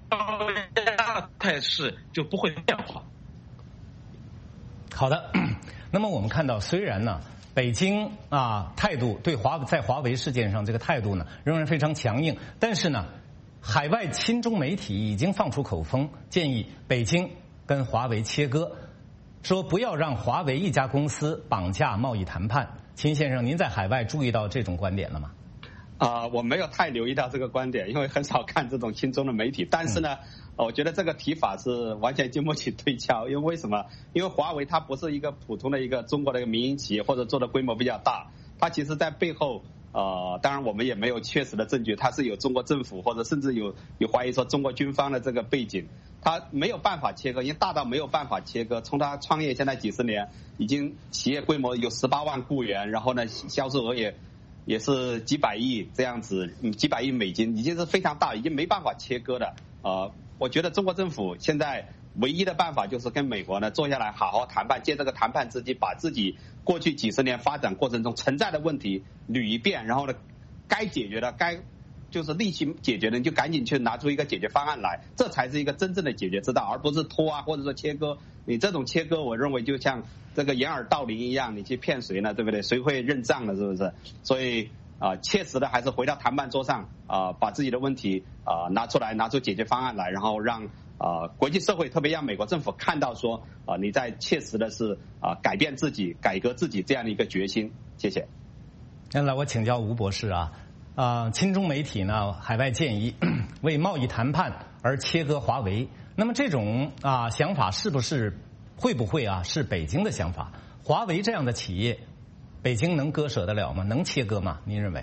态势就不会变化。 好的。那么我们看到，虽然呢，北京啊态度对华在华为事件上这个态度呢仍然非常强硬，但是呢，海外亲中媒体已经放出口风，建议北京跟华为切割，说不要让华为一家公司绑架贸易谈判。秦先生，您在海外注意到这种观点了吗？ 啊、呃，我没有太留意到这个观点，因为很少看这种亲中的媒体。但是呢。嗯我觉得这个提法是完全经不起推敲，因为为什么？因为华为它不是一个普通的一个中国的一个民营企业，或者做的规模比较大，它其实在背后，呃，当然我们也没有确实的证据，它是有中国政府或者甚至有有怀疑说中国军方的这个背景，它没有办法切割，因为大到没有办法切割。从它创业现在几十年，已经企业规模有十八万雇员，然后呢，销售额也也是几百亿这样子，嗯，几百亿美金，已经是非常大，已经没办法切割的，呃。我觉得中国政府现在唯一的办法就是跟美国呢坐下来好好谈判，借这个谈判之机，把自己过去几十年发展过程中存在的问题捋一遍，然后呢，该解决的该就是力气解决的，你就赶紧去拿出一个解决方案来，这才是一个真正的解决之道，而不是拖啊，或者说切割。你这种切割，我认为就像这个掩耳盗铃一样，你去骗谁呢？对不对？谁会认账呢？是不是？所以啊、呃，切实的还是回到谈判桌上啊、呃，把自己的问题啊、呃、拿出来，拿出解决方案来，然后让啊、呃、国际社会，特别让美国政府看到说啊、呃、你在切实的是啊、呃、改变自己、改革自己这样的一个决心。谢谢。 现在我请教吴博士啊，啊、呃，亲中媒体呢海外建议为贸易谈判而切割华为，那么这种啊、呃、想法是不是会不会啊是北京的想法？华为这样的企业，北京能割舍得了吗？能切割吗？您认为？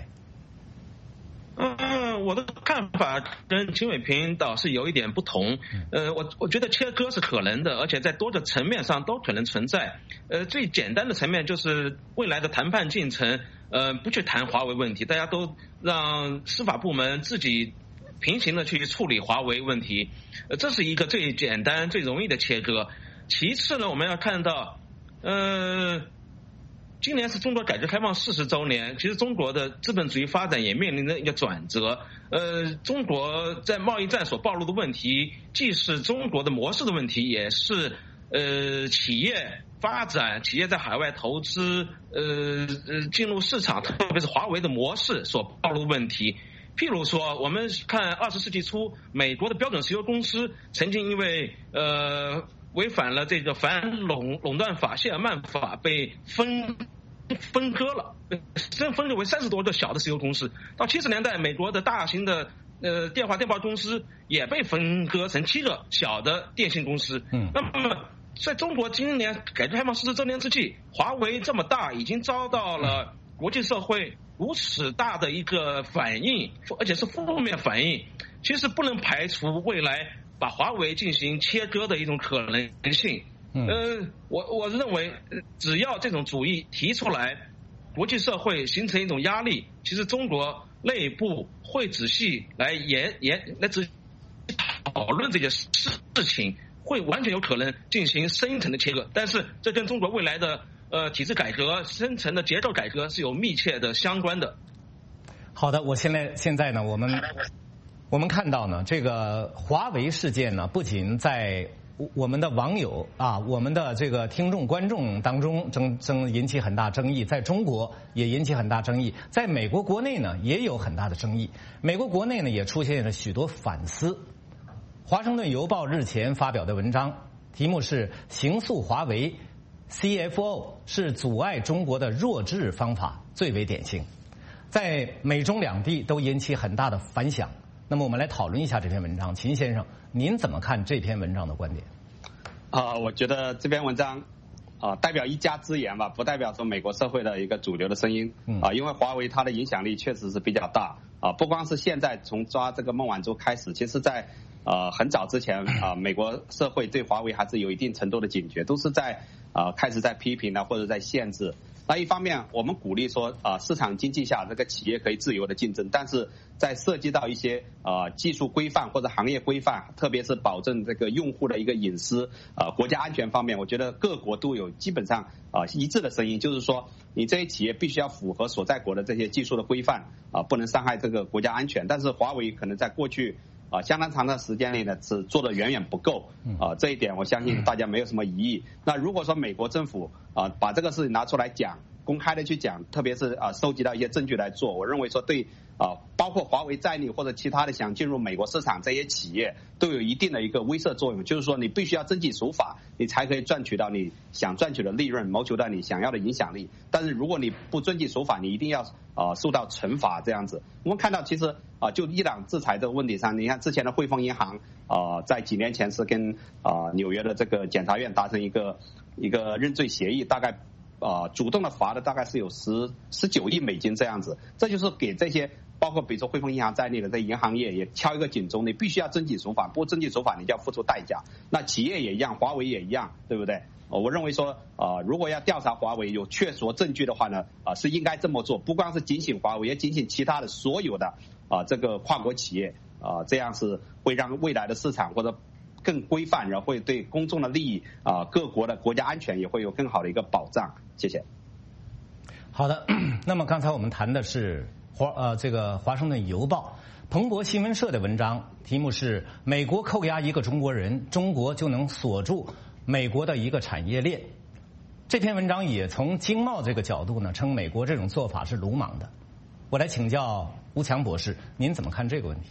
嗯，我的看法跟秦伟平倒是有一点不同。呃，我我觉得切割是可能的，而且在多个层面上都可能存在。呃，最简单的层面就是未来的谈判进程，呃，不去谈华为问题，大家都让司法部门自己平行的去处理华为问题，呃，这是一个最简单、最容易的切割。其次呢，我们要看到。呃，今年是中国改革开放四十周年，其实中国的资本主义发展也面临着一个转折。呃，中国在贸易战所暴露的问题，既是中国的模式的问题，也是呃企业发展、企业在海外投资、呃呃进入市场，特别是华为的模式所暴露的问题。譬如说，我们看二十世纪初，美国的标准石油公司曾经因为呃。违反了这个反垄垄断法、谢尔曼法，被分分割了，分分割为三十多个小的石油公司。到七十年代，美国的大型的呃电话电报公司也被分割成七个小的电信公司。嗯，那么在中国今年改革开放四十周年之际，华为这么大，已经遭到了国际社会如此大的一个反应，而且是负面反应。其实不能排除未来把华为进行切割的一种可能性。呃，我我认为，只要这种主义提出来，国际社会形成一种压力，其实中国内部会仔细来研研来仔细讨论这件事情，会完全有可能进行深层的切割。但是这跟中国未来的呃体制改革、深层的结构改革是有密切的相关的。 好的，我现在现在呢，我们。我们看到呢，这个华为事件呢，不仅在我们的网友啊，我们的这个听众观众当中争争引起很大争议，在中国也引起很大争议，在美国国内呢也有很大的争议。美国国内呢也出现了许多反思。华盛顿邮报日前发表的文章，题目是“形塑华为 C F O 是阻碍中国的弱智方法”最为典型，在美中两地都引起很大的反响。那么我们来讨论一下这篇文章，秦先生，您怎么看这篇文章的观点？ 啊、呃，我觉得这篇文章啊、呃、代表一家之言吧，不代表说美国社会的一个主流的声音啊、呃，因为华为它的影响力确实是比较大啊、呃，不光是现在从抓这个孟晚舟开始，其实在呃很早之前啊、呃，美国社会对华为还是有一定程度的警觉，都是在啊、呃、开始在批评啊或者在限制。那一方面，我们鼓励说啊、呃，市场经济下这个企业可以自由的竞争，但是在涉及到一些呃技术规范或者行业规范，特别是保证这个用户的一个隐私、呃国家安全方面，我觉得各国都有基本上啊、呃、一致的声音，就是说你这些企业必须要符合所在国的这些技术的规范啊、呃，不能伤害这个国家安全。但是华为可能在过去啊、呃、相当长的时间内呢，是做的远远不够啊、呃，这一点我相信大家没有什么疑义。那如果说美国政府啊、呃、把这个事情拿出来讲，公开的去讲，特别是啊收集到一些证据来做，我认为说对啊包括华为在内或者其他的想进入美国市场这些企业都有一定的一个威慑作用，就是说你必须要遵纪守法，你才可以赚取到你想赚取的利润，谋求到你想要的影响力。但是如果你不遵纪守法，你一定要啊受到惩罚这样子。我们看到其实啊就伊朗制裁这个问题上，你看之前的汇丰银行啊在几年前是跟啊纽约的这个检察院达成一个一个认罪协议，大概啊、呃，主动的罚的大概是有十十九亿美金这样子，这就是给这些包括比如说汇丰银行在内的这银行业也敲一个警钟，你必须要遵纪守法，不遵纪守法你就要付出代价。那企业也一样，华为也一样，对不对？呃、我认为说啊、呃，如果要调查华为有确凿证据的话呢，啊、呃、是应该这么做，不光是警醒华为，也警醒其他的所有的啊、呃、这个跨国企业啊、呃，这样是会让未来的市场或者更规范，然后会对公众的利益啊、呃、各国的国家安全也会有更好的一个保障。谢谢。 好的，那么刚才我们谈的是华呃这个华盛顿邮报彭博新闻社的文章，题目是美国扣押一个中国人，中国就能锁住美国的一个产业链。这篇文章也从经贸这个角度呢，称美国这种做法是鲁莽的。 我来请教吴强博士，您怎么看这个问题？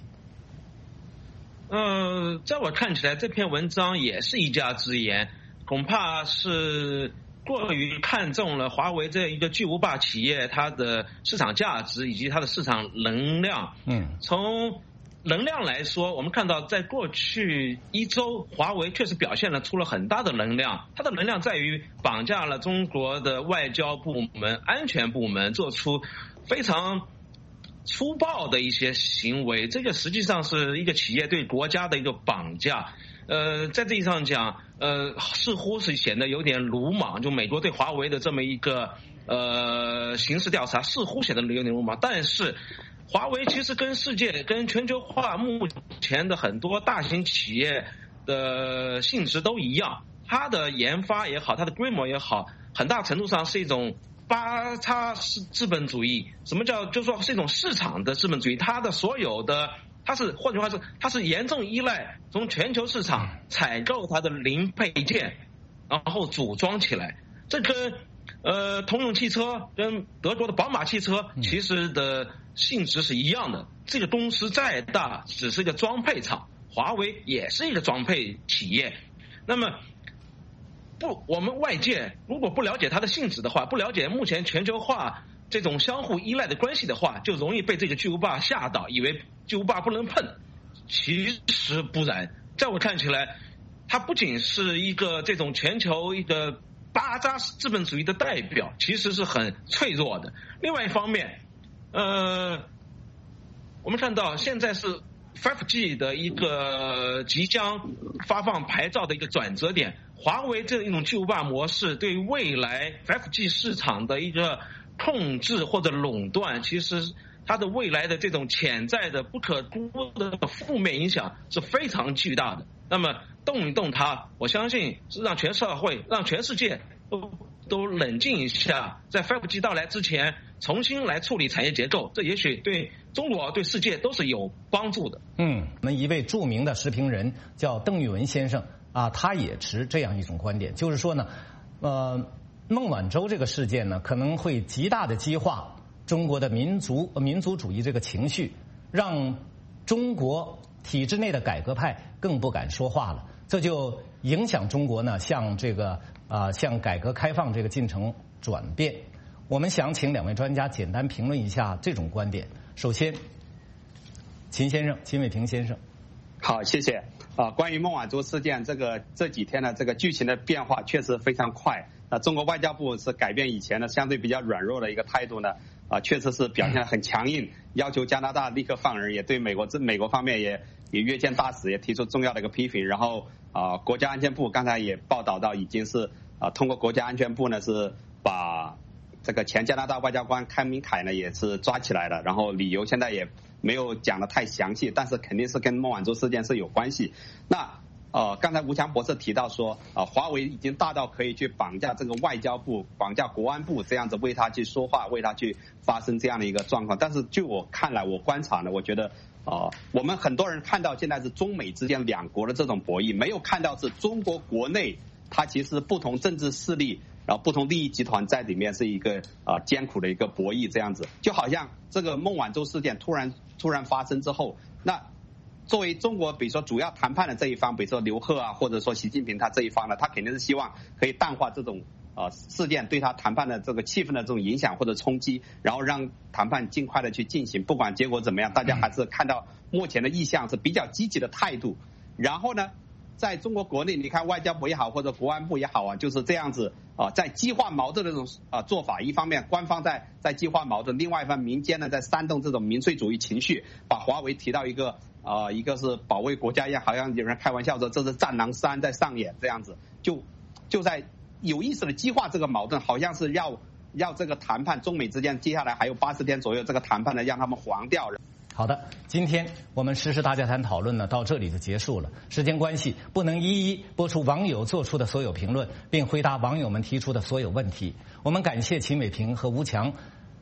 呃，在我看起来，这篇文章也是一家之言，恐怕是过于看重了华为这一个巨无霸企业它的市场价值以及它的市场能量。 嗯， 从能量来说，我们看到在过去一周，华为确实表现了出了很大的能量。它的能量在于绑架了中国的外交部门、安全部门，做出非常粗暴的一些行为。这个实际上是一个企业对国家的一个绑架。呃，在这一上讲，呃，似乎是显得有点鲁莽。就美国对华为的这么一个呃刑事调查，似乎显得有点鲁莽，但是华为其实跟世界、跟全球化目前的很多大型企业的性质都一样，它的研发也好，它的规模也好，很大程度上是一种八叉资本主义。什么叫？就是说是一种市场的资本主义。它的所有的，它是换句话说，它是严重依赖从全球市场采购它的零配件，然后组装起来。这跟呃，通用汽车跟德国的宝马汽车其实的性质是一样的。这个公司再大，只是一个装配厂，华为也是一个装配企业。那么，不，我们外界如果不了解它的性质的话，不了解目前全球化这种相互依赖的关系的话，就容易被这个巨无霸吓倒，以为巨无霸不能碰。其实不然，在我看起来，它不仅是一个这种全球一个巴扎资本主义的代表，其实是很脆弱的。另外一方面，呃，我们看到现在是 五 G 的一个即将发放牌照的一个转折点。华为这一种巨无霸模式对未来 五 G 市场的一个控制或者垄断，其实它的未来的这种潜在的不可估的负面影响是非常巨大的。那么动一动它，我相信是让全社会、让全世界都都冷静一下，在 五 G 到来之前重新来处理产业结构，这也许对中国、对世界都是有帮助的。 嗯，我们一位著名的时评人叫邓玉文先生啊，他也持这样一种观点，就是说呢，呃，孟晚舟这个事件呢，可能会极大的激化中国的民族民族主义这个情绪，让中国体制内的改革派更不敢说话了，这就影响中国呢向这个啊、呃、向改革开放这个进程转变。我们想请两位专家简单评论一下这种观点。首先，秦先生，秦伟平先生。 好，谢谢。啊，关于孟晚舟事件，这个这几天的这个剧情的变化确实非常快。那中国外交部是改变以前的相对比较软弱的一个态度呢，啊，确实是表现得很强硬，要求加拿大立刻放人，也对美国这美国方面也也约见大使，也提出重要的一个批评。然后啊，国家安全部刚才也报道到，已经是啊通过国家安全部呢是把这个前加拿大外交官康明凯呢也是抓起来了，然后理由现在也没有讲得太详细，但是肯定是跟孟晚舟事件是有关系。那呃，刚才吴强博士提到说，啊、呃，华为已经大到可以去绑架这个外交部、绑架国安部，这样子为他去说话，为他去发生这样的一个状况。但是就我看来，我观察呢，我觉得，呃，我们很多人看到现在是中美之间两国的这种博弈，没有看到是中国国内它其实不同政治势力，然后不同利益集团在里面是一个啊艰苦的一个博弈，这样子，就好像这个孟晚舟事件突然突然发生之后，那作为中国比如说主要谈判的这一方，比如说刘鹤啊，或者说习近平他这一方呢，他肯定是希望可以淡化这种呃事件对他谈判的这个气氛的这种影响或者冲击，然后让谈判尽快的去进行，不管结果怎么样，大家还是看到目前的意向是比较积极的态度。然后呢，在中国国内，你看外交部也好，或者国安部也好啊，就是这样子啊，在激化矛盾的这种啊做法，一方面官方在在激化矛盾，另外一方面民间呢在煽动这种民粹主义情绪，把华为提到一个啊一个是保卫国家一样，好像有人开玩笑说这是战狼三在上演，这样子就就在有意识的激化这个矛盾，好像是要要这个谈判中美之间接下来还有八十天左右这个谈判呢让他们黄掉。 好的，今天我们时事大家谈讨论呢到这里就结束了。时间关系，不能一一播出网友做出的所有评论，并回答网友们提出的所有问题。我们感谢秦伟平和吴强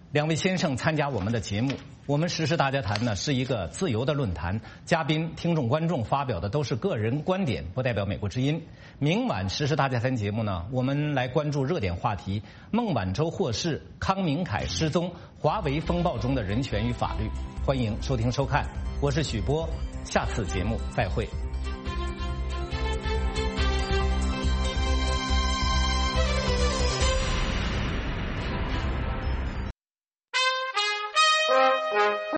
两位先生参加我们的节目。我们时事大家谈呢是一个自由的论坛，嘉宾、听众、观众发表的都是个人观点，不代表美国之音。明晚时事大家谈节目呢，我们来关注热点话题：孟晚舟获释、康明凯失踪、华为风暴中的人权与法律。欢迎收听收看，我是许波，下次节目再会。